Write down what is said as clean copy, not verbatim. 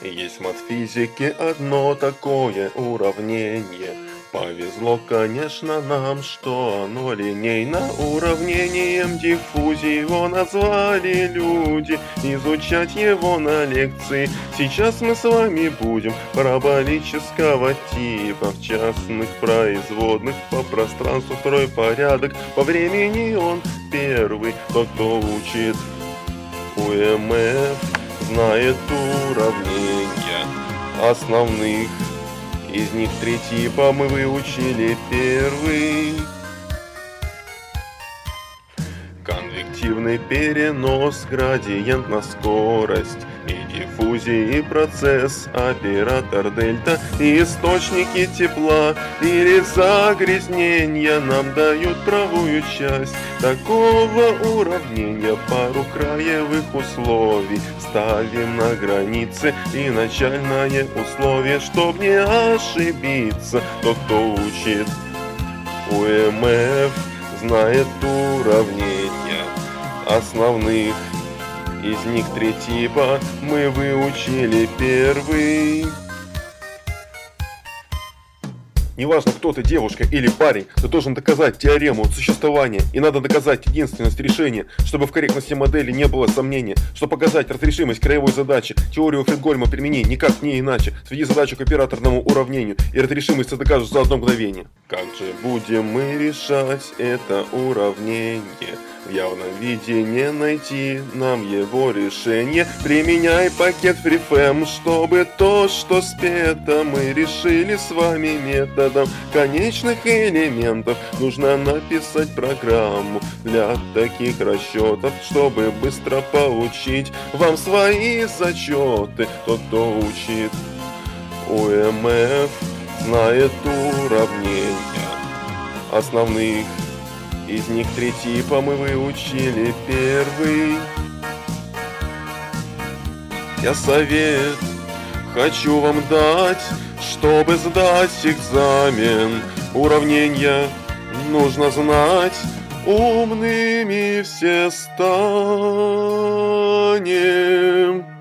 Есть в матфизике одно такое уравнение. Повезло, конечно, нам, что оно линейно. Уравнением диффузии его назвали люди. Изучать его на лекции сейчас мы с вами будем. Параболического типа, в частных производных, по пространству второй порядок, по времени он первый. Тот, кто учит УМФ, знает уравнения основных. Из них три типа мы выучили первый. Конвективный перенос, градиент на скорость, и диффузии процесс, оператор дельта, и источники тепла или загрязнения нам дают правую часть такого уравнения. Пару краевых условий ставим на границе и начальное условие, чтоб не ошибиться. Тот, кто учит УМФ, знает уравнения основных. Из них три типа мы выучили первый. Неважно, кто ты, девушка или парень, ты должен доказать теорему существования, и надо доказать единственность решения, чтобы в корректности модели не было сомнения, чтобы показать разрешимость краевой задачи. Теорию Фредгольма примени никак не иначе. Сведи задачу к операторному уравнению, и разрешимость ты докажешь за одно мгновение. Как же будем мы решать это уравнение? В явном виде не найти нам его решение. Применяй пакет FreeFEM, чтобы то, что спето, мы решили с вами методом конечных элементов. Нужно написать программу для таких расчетов, чтобы быстро получить вам свои зачеты. Тот, кто учит УМФ, знает уравнения основных. Из них три типа мы выучили первый. Я совет хочу вам дать, чтобы сдать экзамен. Уравнения нужно знать, умными все станем.